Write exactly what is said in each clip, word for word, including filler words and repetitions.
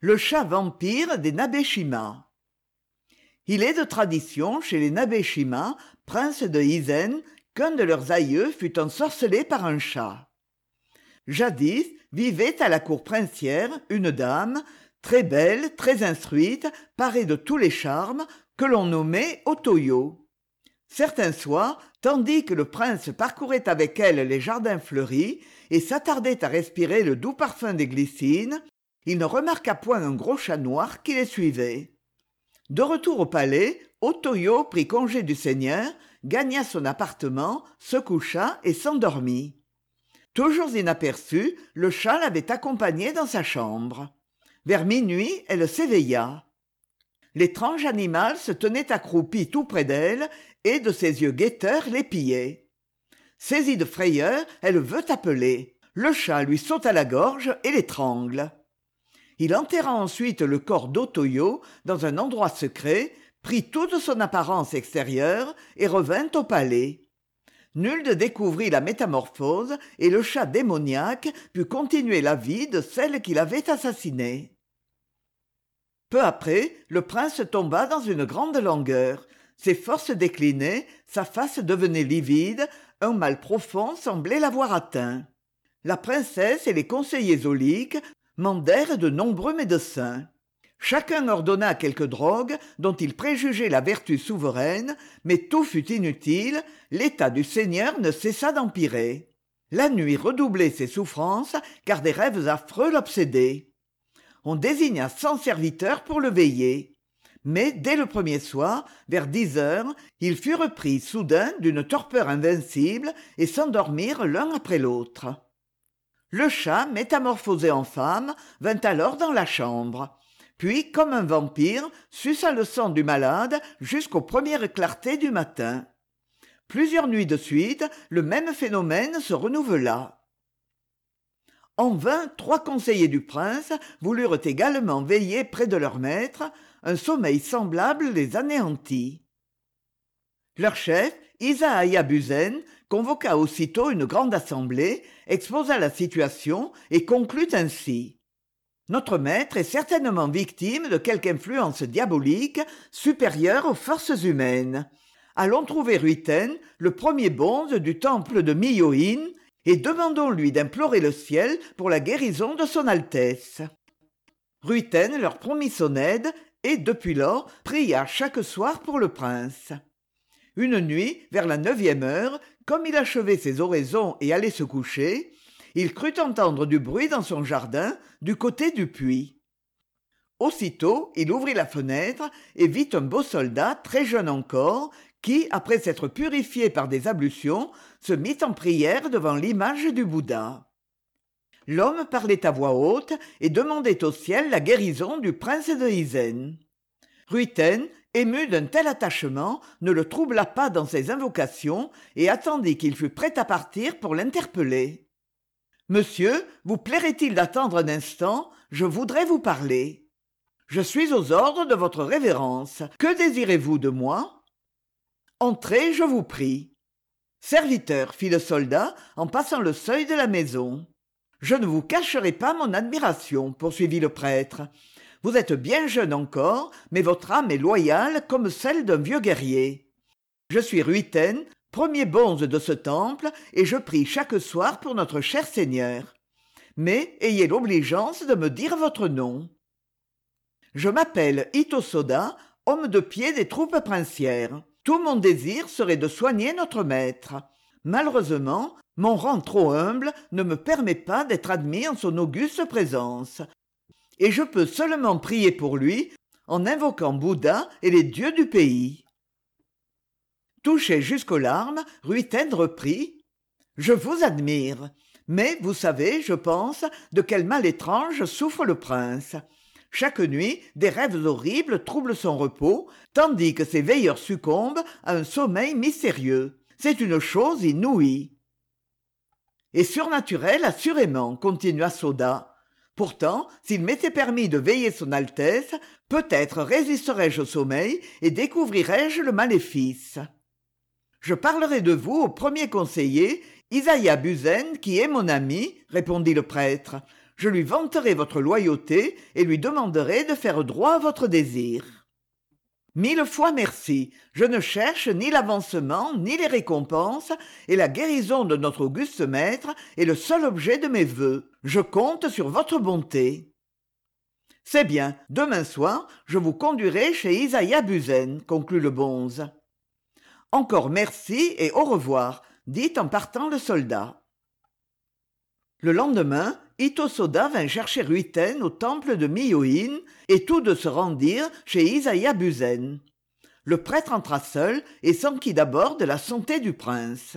Le chat vampire des Nabeshima. Il est de tradition chez les Nabeshima, princes de Hizen, qu'un de leurs aïeux fut ensorcelé par un chat. Jadis vivait à la cour princière une dame, très belle, très instruite, parée de tous les charmes, que l'on nommait Otoyo. Certains soirs, tandis que le prince parcourait avec elle les jardins fleuris et s'attardait à respirer le doux parfum des glycines, il ne remarqua point un gros chat noir qui les suivait. De retour au palais, Otoyo prit congé du seigneur, gagna son appartement, se coucha et s'endormit. Toujours inaperçue, le chat l'avait accompagnée dans sa chambre. Vers minuit, elle s'éveilla. L'étrange animal se tenait accroupi tout près d'elle et de ses yeux guetteurs l'épiait. Saisie de frayeur, elle veut appeler. Le chat lui saute à la gorge et l'étrangle. Il enterra ensuite le corps d'Otoyo dans un endroit secret, prit toute son apparence extérieure et revint au palais. Nul ne découvrit la métamorphose et le chat démoniaque put continuer la vie de celle qu'il avait assassinée. Peu après, le prince tomba dans une grande langueur. Ses forces déclinaient, sa face devenait livide, un mal profond semblait l'avoir atteint. La princesse et les conseillers auliques mandèrent de nombreux médecins. Chacun ordonna quelques drogues dont il préjugeait la vertu souveraine, mais tout fut inutile, l'état du seigneur ne cessa d'empirer. La nuit redoublait ses souffrances, car des rêves affreux l'obsédaient. On désigna cent serviteurs pour le veiller. Mais dès le premier soir, vers dix heures, ils furent pris soudain d'une torpeur invincible et s'endormirent l'un après l'autre. Le chat, métamorphosé en femme, vint alors dans la chambre. Puis, comme un vampire, suça le sang du malade jusqu'aux premières clartés du matin. Plusieurs nuits de suite, le même phénomène se renouvela. En vain, trois conseillers du prince voulurent également veiller près de leur maître, un sommeil semblable les anéantit. Leur chef, Isaïa Buzen, convoqua aussitôt une grande assemblée, exposa la situation et conclut ainsi. Notre maître est certainement victime de quelque influence diabolique supérieure aux forces humaines. Allons trouver Ruiten, le premier bonze du temple de Miyoin, et demandons-lui d'implorer le ciel pour la guérison de son Altesse. Ruiten leur promit son aide et, depuis lors, pria chaque soir pour le prince. Une nuit, vers la neuvième heure, comme il achevait ses oraisons et allait se coucher, il crut entendre du bruit dans son jardin, du côté du puits. Aussitôt, il ouvrit la fenêtre et vit un beau soldat, très jeune encore, qui, après s'être purifié par des ablutions, se mit en prière devant l'image du Bouddha. L'homme parlait à voix haute et demandait au ciel la guérison du prince de Hizen. Ruiten, ému d'un tel attachement, ne le troubla pas dans ses invocations et attendit qu'il fût prêt à partir pour l'interpeller. « Monsieur, vous plairait-il d'attendre un instant ? Je voudrais vous parler. »« Je suis aux ordres de votre révérence. Que désirez-vous de moi ?»« Entrez, je vous prie. »« Serviteur, fit le soldat en passant le seuil de la maison. »« Je ne vous cacherai pas mon admiration, poursuivit le prêtre. Vous êtes bien jeune encore, mais votre âme est loyale comme celle d'un vieux guerrier. Je suis Ruiten, premier bonze de ce temple, et je prie chaque soir pour notre cher Seigneur. Mais ayez l'obligeance de me dire votre nom. Je m'appelle Ito-Soda, homme de pied des troupes princières. Tout mon désir serait de soigner notre maître. Malheureusement, mon rang trop humble ne me permet pas d'être admis en son auguste présence. Et je peux seulement prier pour lui en invoquant Bouddha et les dieux du pays. Touché jusqu'aux larmes, Ruiten reprit. « Je vous admire, mais vous savez, je pense, de quel mal étrange souffre le prince. Chaque nuit, des rêves horribles troublent son repos, tandis que ses veilleurs succombent à un sommeil mystérieux. C'est une chose inouïe. »« Et surnaturel, assurément, continua Soda. Pourtant, s'il m'était permis de veiller son Altesse, peut-être résisterais-je au sommeil et découvrirais-je le maléfice. Je parlerai de vous au premier conseiller, Isaïa Buzen, qui est mon ami, répondit le prêtre. Je lui vanterai votre loyauté et lui demanderai de faire droit à votre désir. Mille fois merci, je ne cherche ni l'avancement ni les récompenses, et la guérison de notre auguste maître est le seul objet de mes vœux. Je compte sur votre bonté. C'est bien, demain soir, je vous conduirai chez Isaïa Buzen, conclut le bonze. Encore merci et au revoir, dit en partant le soldat. Le lendemain, Ito Soda vint chercher Ruiten au temple de Myoin, et tous deux se rendirent chez Isaïa Buzen. Le prêtre entra seul et s'enquit d'abord de la santé du prince.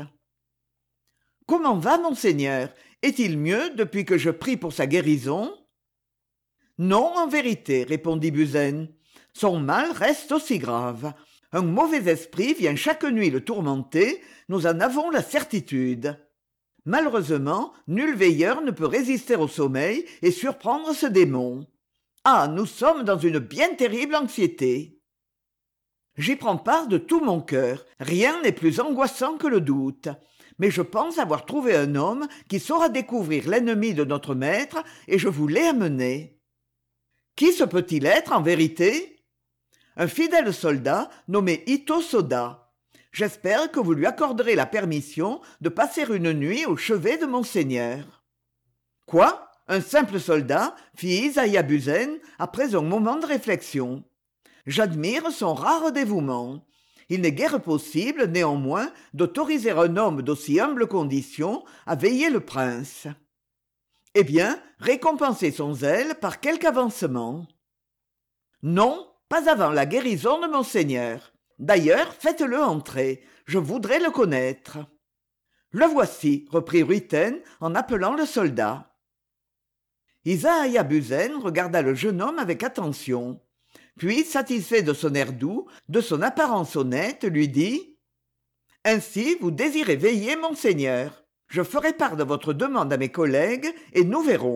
« Comment va, monseigneur ? Est-il mieux depuis que je prie pour sa guérison ?» « Non, en vérité, répondit Buzen. Son mal reste aussi grave. Un mauvais esprit vient chaque nuit le tourmenter, nous en avons la certitude. Malheureusement, nul veilleur ne peut résister au sommeil et surprendre ce démon. Ah, nous sommes dans une bien terrible anxiété. J'y prends part de tout mon cœur, rien n'est plus angoissant que le doute. Mais je pense avoir trouvé un homme qui saura découvrir l'ennemi de notre maître et je vous l'ai amené. Qui se peut-il être en vérité ? Un fidèle soldat nommé Ito Soda. J'espère que vous lui accorderez la permission de passer une nuit au chevet de monseigneur. Quoi ? Un simple soldat, fit Isaïa Buzen après un moment de réflexion. J'admire son rare dévouement. Il n'est guère possible, néanmoins, d'autoriser un homme d'aussi humble condition à veiller le prince. Eh bien, récompensez son zèle par quelque avancement. Non, pas avant la guérison de monseigneur. D'ailleurs, faites-le entrer, je voudrais le connaître. Le voici, reprit Ruiten en appelant le soldat. Isaïa Buzen regarda le jeune homme avec attention. Puis, satisfait de son air doux, de son apparence honnête, lui dit « Ainsi, vous désirez veiller, monseigneur. Je ferai part de votre demande à mes collègues et nous verrons. »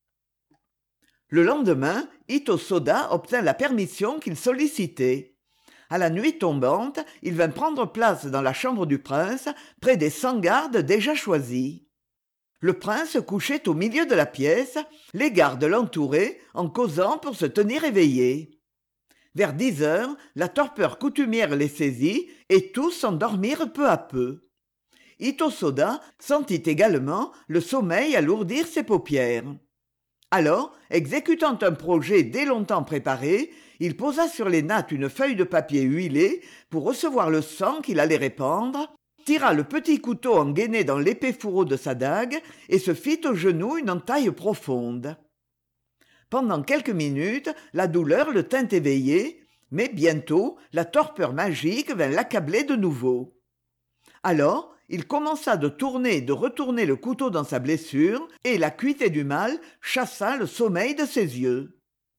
Le lendemain, Ito Soda obtint la permission qu'il sollicitait. À la nuit tombante, il vint prendre place dans la chambre du prince, près des cent gardes déjà choisis. Le prince couchait au milieu de la pièce, les gardes l'entouraient en causant pour se tenir éveillés. Vers dix heures, la torpeur coutumière les saisit et tous s'endormirent peu à peu. Ito Soda sentit également le sommeil alourdir ses paupières. Alors, exécutant un projet dès longtemps préparé, il posa sur les nattes une feuille de papier huilé pour recevoir le sang qu'il allait répandre, tira le petit couteau engainé dans l'épais fourreau de sa dague et se fit au genou une entaille profonde. Pendant quelques minutes, la douleur le tint éveillé, mais bientôt la torpeur magique vint l'accabler de nouveau. Alors, il commença de tourner et de retourner le couteau dans sa blessure, et l'acuité du mal chassa le sommeil de ses yeux.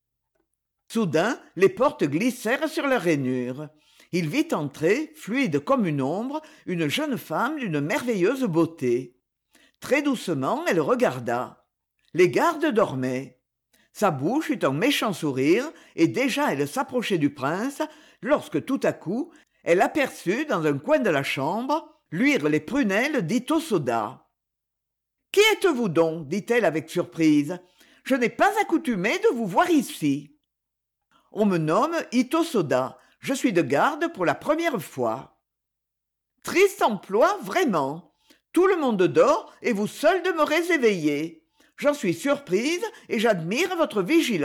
Soudain, les portes glissèrent sur leurs rainures. Il vit entrer, fluide comme une ombre, une jeune femme d'une merveilleuse beauté. Très doucement, elle regarda. Les gardes dormaient. Sa bouche eut un méchant sourire, et déjà elle s'approchait du prince, lorsque tout à coup, elle aperçut dans un coin de la chambre luire les prunelles d'Ito Soda. « Qui êtes-vous donc » dit-elle avec surprise. « Je n'ai pas accoutumé de vous voir ici. »« On me nomme Ito Soda. Je suis de garde pour la première fois. »« Triste emploi, vraiment. Tout le monde dort et vous seul demeurez éveillé. J'en suis surprise et j'admire votre vigilance. »«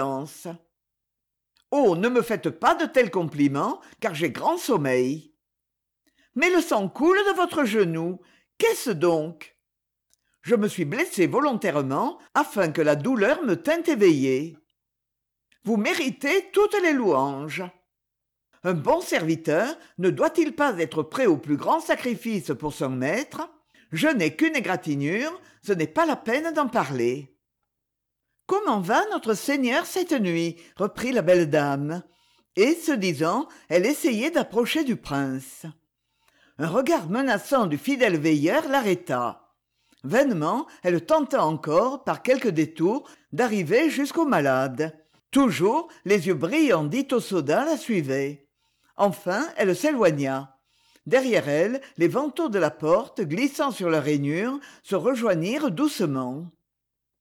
Oh, ne me faites pas de tels compliments, car j'ai grand sommeil. » Mais le sang coule de votre genou. Qu'est-ce donc ? Je me suis blessé volontairement afin que la douleur me tînt éveillé. Vous méritez toutes les louanges. Un bon serviteur ne doit-il pas être prêt au plus grand sacrifice pour son maître ? Je n'ai qu'une égratignure, ce n'est pas la peine d'en parler. Comment va notre seigneur cette nuit ? Reprit la belle dame. Et, ce disant, elle essayait d'approcher du prince. Un regard menaçant du fidèle veilleur l'arrêta. Vainement, elle tenta encore, par quelques détours, d'arriver jusqu'au malade. Toujours, les yeux brillants d'Ito Soda la suivaient. Enfin, elle s'éloigna. Derrière elle, les vantaux de la porte, glissant sur leur rainure, se rejoignirent doucement.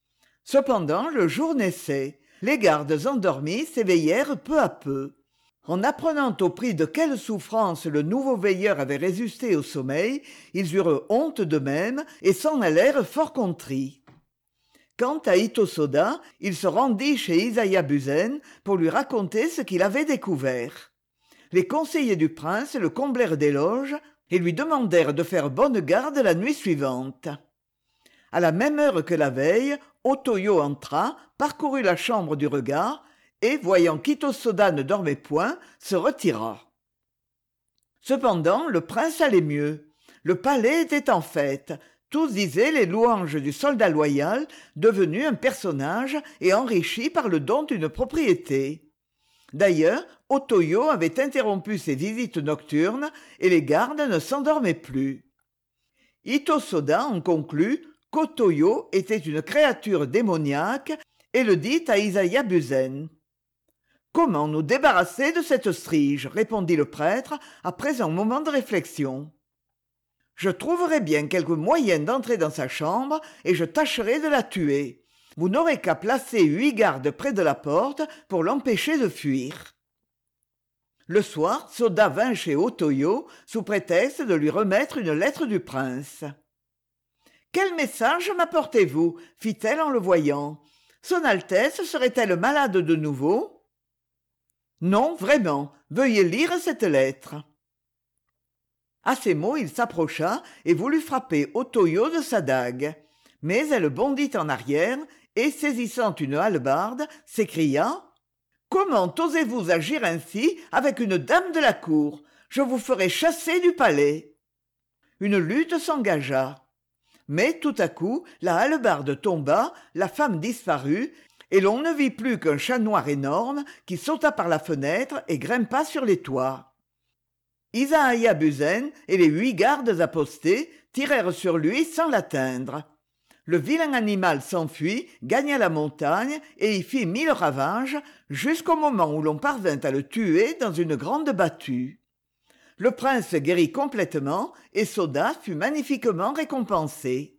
Cependant le jour naissait. Les gardes endormis s'éveillèrent peu à peu. En apprenant au prix de quelle souffrance le nouveau veilleur avait résisté au sommeil, ils eurent honte d'eux-mêmes et s'en allèrent fort contrits. Quant à Itô Soda, il se rendit chez Isaïe Buzen pour lui raconter ce qu'il avait découvert. Les conseillers du prince le comblèrent d'éloges et lui demandèrent de faire bonne garde la nuit suivante. À la même heure que la veille, Otoyo entra, parcourut la chambre du regard, et, voyant qu'Itô Soda ne dormait point, se retira. Cependant, le prince allait mieux. Le palais était en fête. Tous disaient les louanges du soldat loyal, devenu un personnage et enrichi par le don d'une propriété. D'ailleurs, Otoyo avait interrompu ses visites nocturnes et les gardes ne s'endormaient plus. Itô Soda en conclut qu'Otoyo était une créature démoniaque et le dit à Isaïe Buzen. « Comment nous débarrasser de cette strige ?» répondit le prêtre après un moment de réflexion. « Je trouverai bien quelque moyen d'entrer dans sa chambre et je tâcherai de la tuer. Vous n'aurez qu'à placer huit gardes près de la porte pour l'empêcher de fuir. » Le soir, Soda vint chez Otoyo sous prétexte de lui remettre une lettre du prince. « Quel message m'apportez-vous » fit-elle en le voyant. « Son Altesse serait-elle malade de nouveau ?»« Non, vraiment. Veuillez lire cette lettre. » À ces mots, il s'approcha et voulut frapper Otoyo de sa dague. Mais elle bondit en arrière et, saisissant une hallebarde, s'écria « Comment osez-vous agir ainsi avec une dame de la cour ? Je vous ferai chasser du palais. » Une lutte s'engagea. Mais tout à coup, la hallebarde tomba, la femme disparut, et l'on ne vit plus qu'un chat noir énorme qui sauta par la fenêtre et grimpa sur les toits. Isaïe Buzen et les huit gardes apostés tirèrent sur lui sans l'atteindre. Le vilain animal s'enfuit, gagna la montagne et y fit mille ravages jusqu'au moment où l'on parvint à le tuer dans une grande battue. Le prince guérit complètement et Soda fut magnifiquement récompensé.